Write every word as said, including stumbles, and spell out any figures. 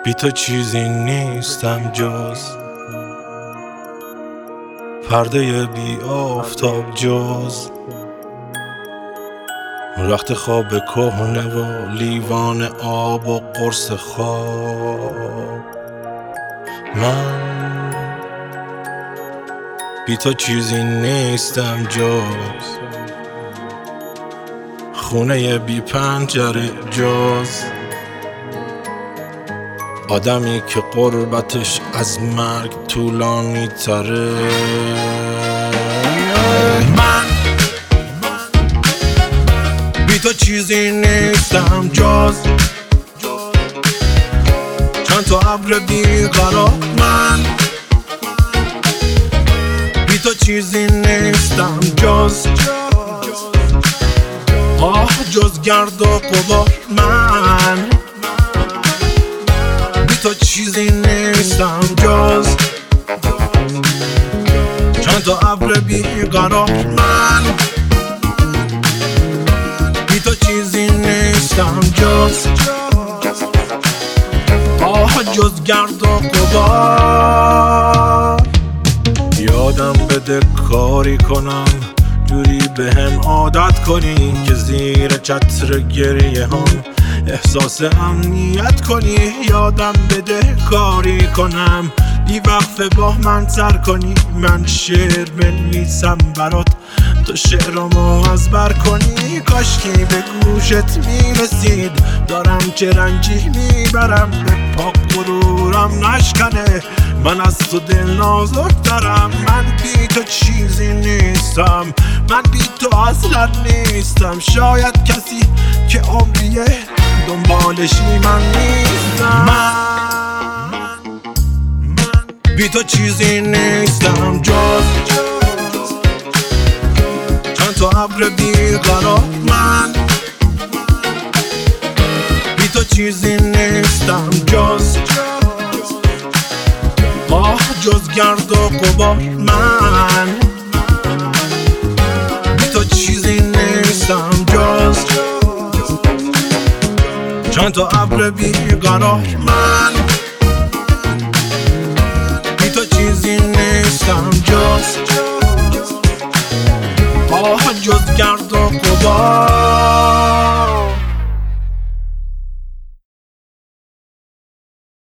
بی تو چیزی نیستم جز پرده بی آفتاب، جز رخت خواب کهنه و لیوان آب و قرص خواب. من بی تو چیزی نیستم جز خونه بی پنجره، جز آدمی که قربتش از مرگ طولانی تره. من بی تو چیزی نیستم جز چند تا ابر بیقرار. من بی تو چیزی نیستم جز آه جز گرد و غبار. من بی تو چیزی نیستم جز چند تا ابر بیقرار. من بی تو چیزی نیستم جز آه جز گرد و غبار. یادم بده کاری کنم جوری به هم عادت کنی که زیر چتر گریه هم احساس امنیت کنی. یادم بده کاری کنم بی وقفه با من سر کنی. من شعر بنویسم برات تو شعرامو از بر کنی. کاشکی به گوشت میرسید دارم چه رنجی میبرم به پاک غرورم نشکنه. من از تو دل نازک دارم. من بی تو چیزی نیستم. من بی تو اصلا نیستم. شاید کسی که عمریه دنبالشی من نیستم. من بی تو چیزی نیستم جز چند تا ابر بیقرار. من بی تو چیزی نیستم جز آه جز گرد و غبار. من بی تو چیزی نیستم جز چند تا ابر بیقرار. من